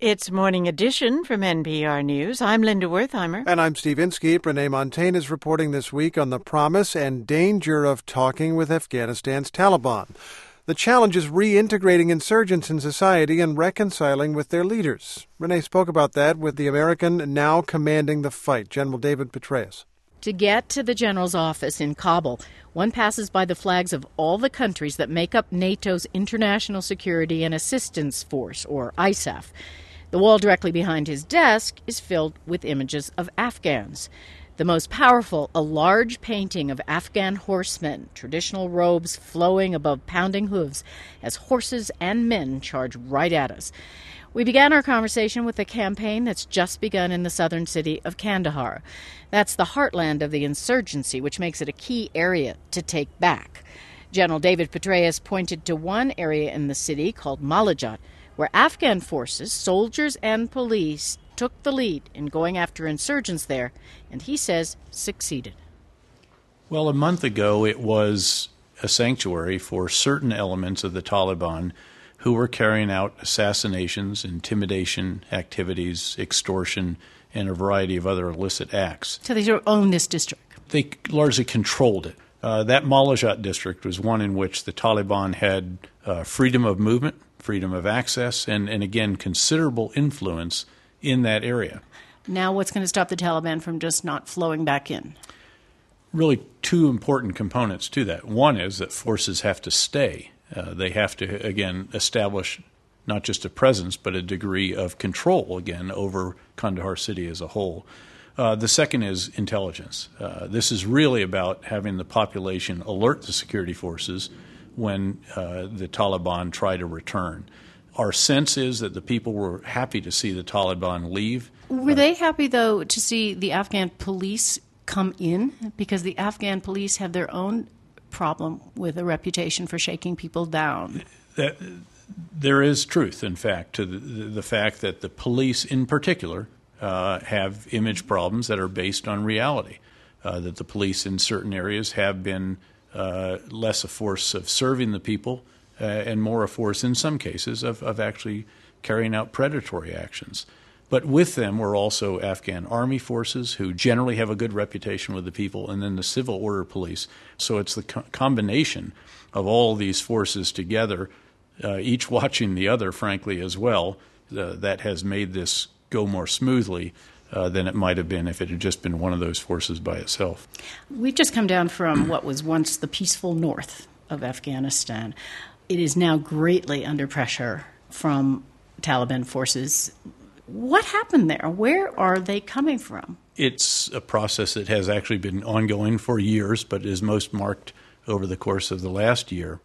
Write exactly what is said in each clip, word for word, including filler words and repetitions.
It's Morning Edition from N P R News. I'm Linda Wertheimer. And I'm Steve Inskeep. Renee Montagne is reporting this week on the promise and danger of talking with Afghanistan's Taliban. The challenge is reintegrating insurgents in society and reconciling with their leaders. Renee spoke about that with the American now commanding the fight, General David Petraeus. To get to the general's office in Kabul, one passes by the flags of all the countries that make up NATO's International Security and Assistance Force, or I S A F. The wall directly behind his desk is filled with images of Afghans. The most powerful, a large painting of Afghan horsemen, traditional robes flowing above pounding hooves as horses and men charge right at us. We began our conversation with a campaign that's just begun in the southern city of Kandahar. That's the heartland of the insurgency, which makes it a key area to take back. General David Petraeus pointed to one area in the city called Malajat, where Afghan forces, soldiers and police, took the lead in going after insurgents there, and he says succeeded. Well, a month ago it was a sanctuary for certain elements of the Taliban who were carrying out assassinations, intimidation activities, extortion, and a variety of other illicit acts. So they own this district? They largely controlled it. Uh, that Malajat district was one in which the Taliban had uh, freedom of movement, freedom of access, and, and again, considerable influence in that area. Now what's going to stop the Taliban from just not flowing back in? Really two important components to that. One is that forces have to stay. Uh, they have to, again, establish not just a presence, but a degree of control, again, over Kandahar city as a whole. Uh, the second is intelligence. Uh, this is really about having the population alert the security forces when uh, the Taliban try to return. Our sense is that the people were happy to see the Taliban leave. Were uh, they happy, though, to see the Afghan police come in? Because the Afghan police have their own problem with a reputation for shaking people down. That, there is truth, in fact, to the, the fact that the police in particular uh, have image problems that are based on reality, uh, that the police in certain areas have been uh, less a force of serving the people uh, and more a force, in some cases, of, of actually carrying out predatory actions. But with them were also Afghan army forces who generally have a good reputation with the people, and then the civil order police. So it's the co- combination of all these forces together, uh, each watching the other, frankly, as well, uh, that has made this go more smoothly uh, than it might have been if it had just been one of those forces by itself. We've just come down from what was once the peaceful north of Afghanistan. It is now greatly under pressure from Taliban forces. What happened there? Where are they coming from? It's a process that has actually been ongoing for years, but is most marked over the course of the last year.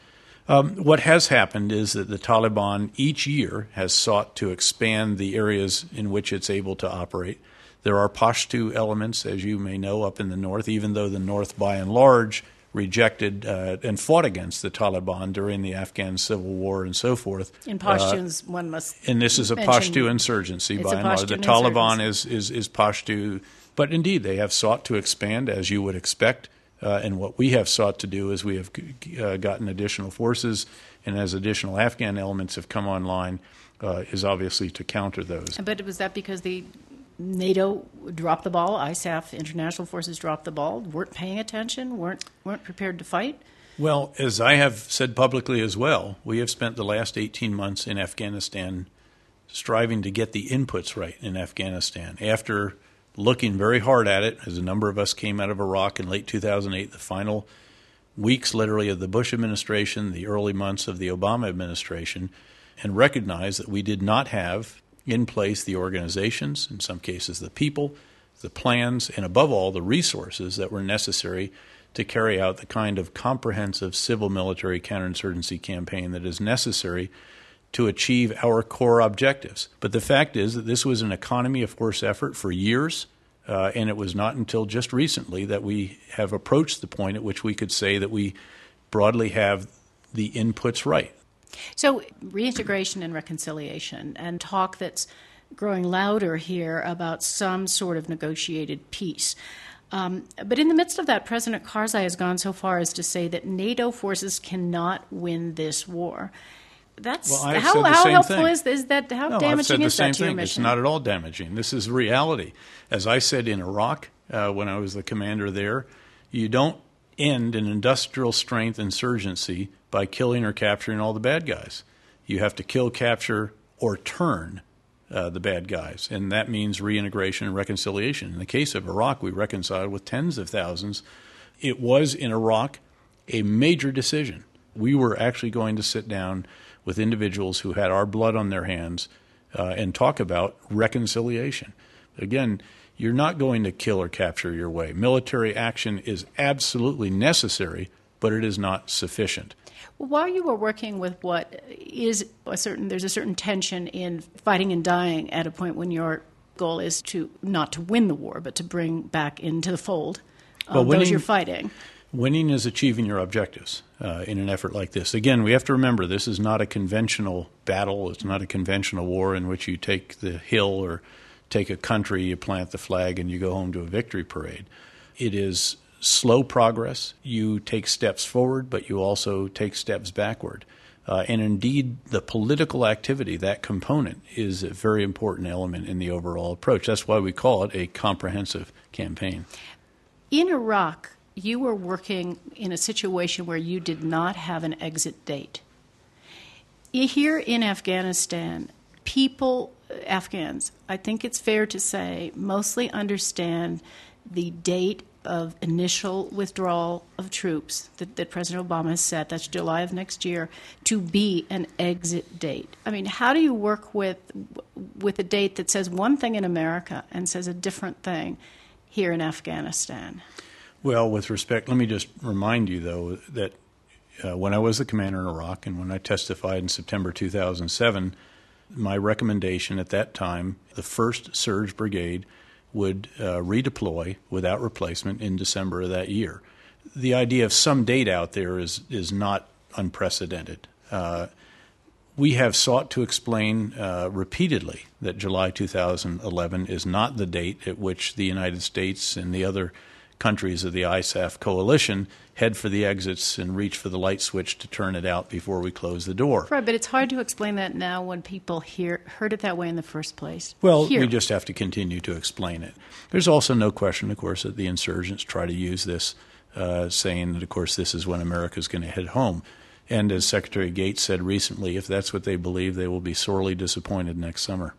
Um, what has happened is that the Taliban each year has sought to expand the areas in which it's able to operate. There are Pashto elements, as you may know, up in the north, even though the north, by and large, rejected uh, and fought against the Taliban during the Afghan civil war and so forth. In Pashtuns, uh, one must And this is a Pashto insurgency, by and large. The Taliban is, is, is Pashto. But indeed, they have sought to expand, as you would expect. Uh, and what we have sought to do is we have uh, gotten additional forces, and as additional Afghan elements have come online, uh, is obviously to counter those. But was that because the NATO dropped the ball, I S A F, international forces dropped the ball, weren't paying attention, weren't weren't prepared to fight? Well, as I have said publicly as well, we have spent the last eighteen months in Afghanistan striving to get the inputs right in Afghanistan. After looking very hard at it, as a number of us came out of Iraq in late two thousand eight, the final weeks literally of the Bush administration, the early months of the Obama administration, and recognized that we did not have in place the organizations, in some cases the people, the plans, and above all the resources that were necessary to carry out the kind of comprehensive civil military counterinsurgency campaign that is necessary to achieve our core objectives. But the fact is that this was an economy of force effort for years, uh, and it was not until just recently that we have approached the point at which we could say that we broadly have the inputs right. So reintegration and reconciliation, and talk that's growing louder here about some sort of negotiated peace. Um, but in the midst of that, President Karzai has gone so far as to say that NATO forces cannot win this war. That's Well, I've how, said the how same helpful thing. is, is that? How No, damaging I've said the is same that to your thing. It's mission? not at all damaging. This is reality. As I said in Iraq uh, when I was the commander there, you don't end an industrial strength insurgency by killing or capturing all the bad guys. You have to kill, capture, or turn uh, the bad guys, and that means reintegration and reconciliation. In the case of Iraq, we reconciled with tens of thousands. It was in Iraq a major decision. We were actually going to sit down with individuals who had our blood on their hands uh, and talk about reconciliation. Again, you're not going to kill or capture your way. Military action is absolutely necessary, but it is not sufficient. Well, while you were working with what is a certain, there's a certain tension in fighting and dying at a point when your goal is to not to win the war, but to bring back into the fold um, well, winning, those you're fighting. Winning is achieving your objectives uh, in an effort like this. Again, we have to remember this is not a conventional battle. It's not a conventional war in which you take the hill or take a country, you plant the flag, and you go home to a victory parade. It is slow progress. You take steps forward, but you also take steps backward. Uh, and indeed, the political activity, that component, is a very important element in the overall approach. That's why we call it a comprehensive campaign. In Iraq, you were working in a situation where you did not have an exit date. Here in Afghanistan, people, Afghans, I think it's fair to say, mostly understand the date of initial withdrawal of troops that, that President Obama has set, that's July of next year, to be an exit date. I mean, how do you work with with a date that says one thing in America and says a different thing here in Afghanistan? Well, with respect, let me just remind you, though, that uh, when I was the commander in Iraq and when I testified in September two thousand seven, my recommendation at that time, the first Surge Brigade would uh, redeploy without replacement in December of that year. The idea of some date out there is is not unprecedented. Uh, we have sought to explain uh, repeatedly that July two thousand eleven is not the date at which the United States and the other countries of the I S A F coalition head for the exits and reach for the light switch to turn it out before we close the door. Right, but it's hard to explain that now when people hear heard it that way in the first place. Well, Here. we just have to continue to explain it. There's also no question, of course, that the insurgents try to use this, uh, saying that, of course, this is when America's going to head home. And as Secretary Gates said recently, if that's what they believe, they will be sorely disappointed next summer.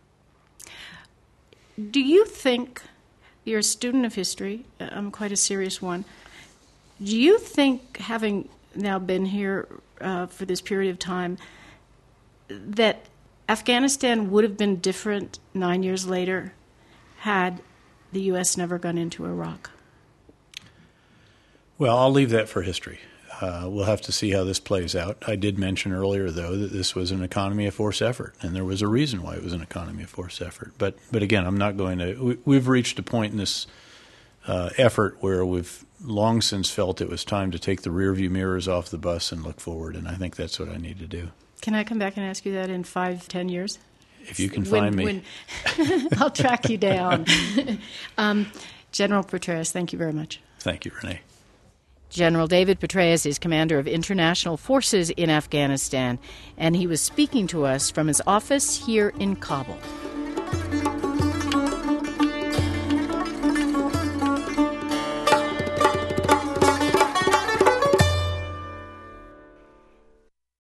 Do you think, you're a student of history, I'm quite a serious one, do you think, having now been here uh, for this period of time, that Afghanistan would have been different nine years later had the U S never gone into Iraq? Well, I'll leave that for history. Uh, we'll have to see how this plays out. I did mention earlier, though, that this was an economy of force effort, and there was a reason why it was an economy of force effort. But, but again, I'm not going to we, – we've reached a point in this uh, effort where we've long since felt it was time to take the rearview mirrors off the bus and look forward, and I think that's what I need to do. Can I come back and ask you that in five, ten years? If you can When- find me. when- I'll track you down. um, General Petraeus, thank you very much. Thank you, Renee. General David Petraeus is commander of international forces in Afghanistan, and he was speaking to us from his office here in Kabul.